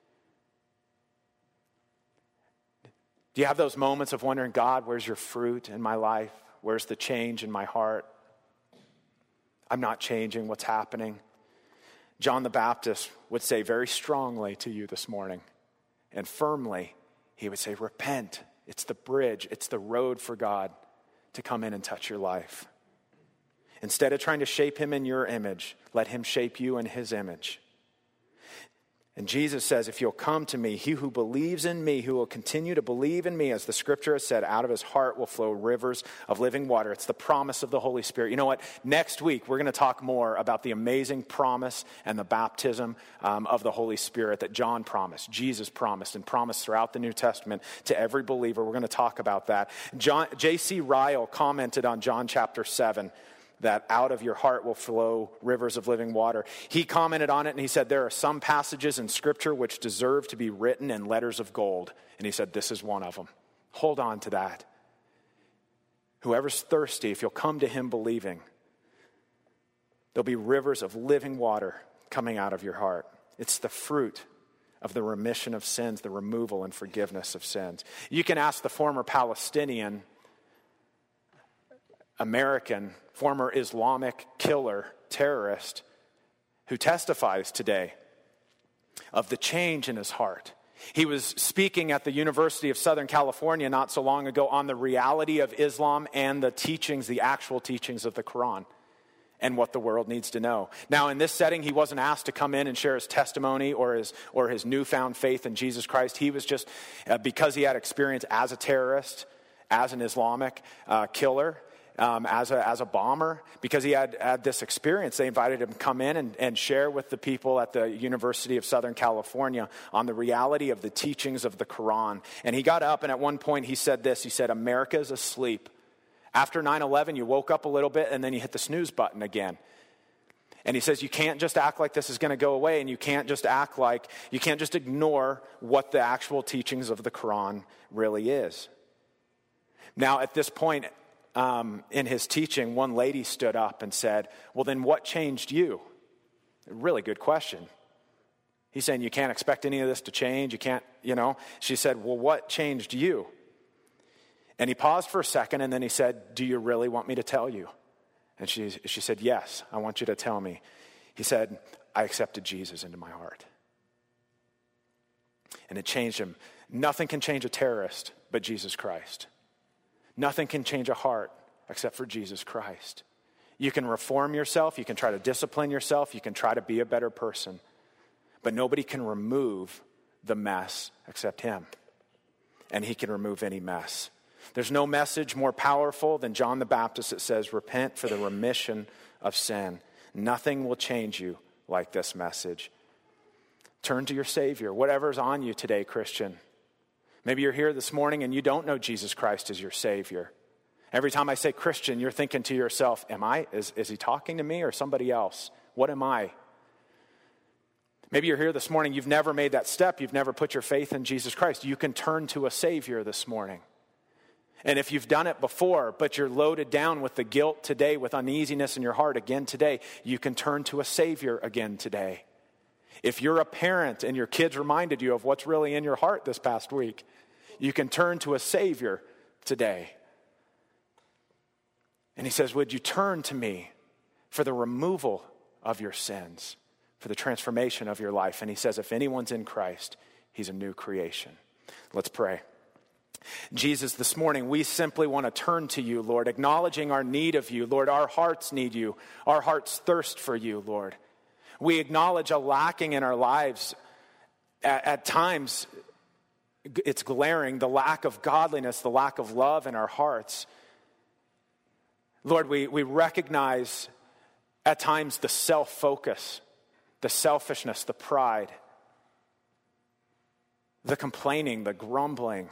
Do you have those moments of wondering, God, where's your fruit in my life? Where's the change in my heart? I'm not changing. What's happening? John the Baptist would say very strongly to you this morning and firmly, he would say, repent. It's the bridge. It's the road for God to come in and touch your life. Instead of trying to shape him in your image, let him shape you in his image. And Jesus says, if you'll come to me, he who believes in me, who will continue to believe in me, as the scripture has said, out of his heart will flow rivers of living water. It's the promise of the Holy Spirit. You know what? Next week, we're going to talk more about the amazing promise and the baptism um, of the Holy Spirit that John promised, Jesus promised, and promised throughout the New Testament to every believer. We're going to talk about that. John, J C Ryle commented on John chapter seven, that out of your heart will flow rivers of living water. He commented on it and he said, there are some passages in Scripture which deserve to be written in letters of gold. And he said, this is one of them. Hold on to that. Whoever's thirsty, if you'll come to him believing, there'll be rivers of living water coming out of your heart. It's the fruit of the remission of sins, the removal and forgiveness of sins. You can ask the former Palestinian American, former Islamic killer, terrorist, who testifies today of the change in his heart. He was speaking at the University of Southern California not so long ago on the reality of Islam and the teachings, the actual teachings of the Quran. and what the world needs to know. Now, in this setting, he wasn't asked to come in and share his testimony or his or his newfound faith in Jesus Christ. He was just, uh, because he had experience as a terrorist, as an Islamic uh, killer, um, as a as a bomber, because he had, had this experience, they invited him to come in and, and share with the people at the University of Southern California on the reality of the teachings of the Quran. And he got up, and at one point he said this, he said, "America is asleep. After nine eleven, you woke up a little bit, and then you hit the snooze button again." And he says, you can't just act like this is going to go away, and you can't just act like, you can't just ignore what the actual teachings of the Quran really is. Now, at this point um, in his teaching, one lady stood up and said, "Well, then what changed you?" A really good question. He's saying, you can't expect any of this to change. You can't, you know. She said, "Well, what changed you?" And he paused for a second, and then he said, "Do you really want me to tell you?" And she, she said, "Yes, I want you to tell me." He said, "I accepted Jesus into my heart." And it changed him. Nothing can change a terrorist but Jesus Christ. Nothing can change a heart except for Jesus Christ. You can reform yourself. You can try to discipline yourself. You can try to be a better person. But nobody can remove the mess except him. And he can remove any mess. There's no message more powerful than John the Baptist that says, "Repent for the remission of sin." Nothing will change you like this message. Turn to your Savior, whatever's on you today, Christian. Maybe you're here this morning and you don't know Jesus Christ as your Savior. Every time I say Christian, you're thinking to yourself, am I, is, is he talking to me or somebody else? What am I? Maybe you're here this morning, you've never made that step, you've never put your faith in Jesus Christ. You can turn to a Savior this morning. And if you've done it before, but you're loaded down with the guilt today, with uneasiness in your heart again today, you can turn to a Savior again today. If you're a parent and your kids reminded you of what's really in your heart this past week, you can turn to a Savior today. And he says, would you turn to me for the removal of your sins, for the transformation of your life? And he says, if anyone's in Christ, he's a new creation. Let's pray. Jesus, this morning, we simply want to turn to you, Lord, acknowledging our need of you. Lord, our hearts need you. Our hearts thirst for you, Lord. We acknowledge a lacking in our lives. At, at times, it's glaring, the lack of godliness, the lack of love in our hearts. Lord, we, we recognize at times the self-focus, the selfishness, the pride, the complaining, the grumbling.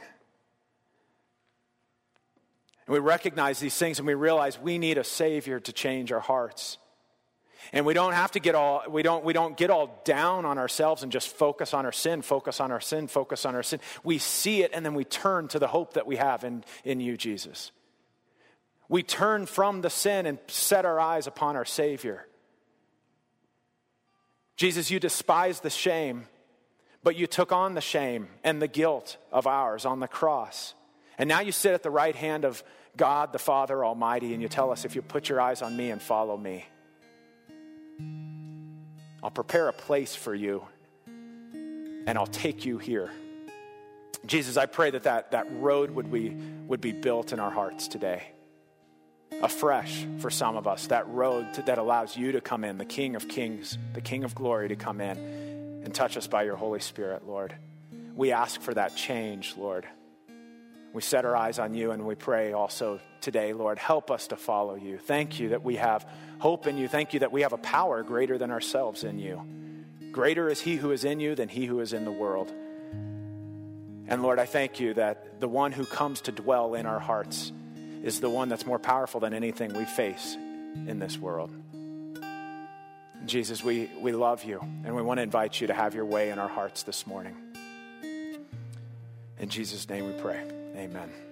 And we recognize these things and we realize we need a Savior to change our hearts. And we don't have to get all, we don't, we don't get all down on ourselves and just focus on our sin, focus on our sin, focus on our sin. We see it and then we turn to the hope that we have in, in you, Jesus. We turn from the sin and set our eyes upon our Savior. Jesus, you despise the shame, but you took on the shame and the guilt of ours on the cross. And now you sit at the right hand of God, the Father Almighty, and you tell us, if you put your eyes on me and follow me, I'll prepare a place for you, and I'll take you here. Jesus, I pray that that, that road would be, would be built in our hearts today. Afresh for some of us, that road to, that allows you to come in, the King of Kings, the King of Glory to come in and touch us by your Holy Spirit, Lord. We ask for that change, Lord. We set our eyes on you and we pray also today, Lord, help us to follow you. Thank you that we have hope in you. Thank you that we have a power greater than ourselves in you. Greater is he who is in you than he who is in the world. And Lord, I thank you that the one who comes to dwell in our hearts is the one that's more powerful than anything we face in this world. Jesus, we, we love you and we want to invite you to have your way in our hearts this morning. In Jesus' name we pray. Amen.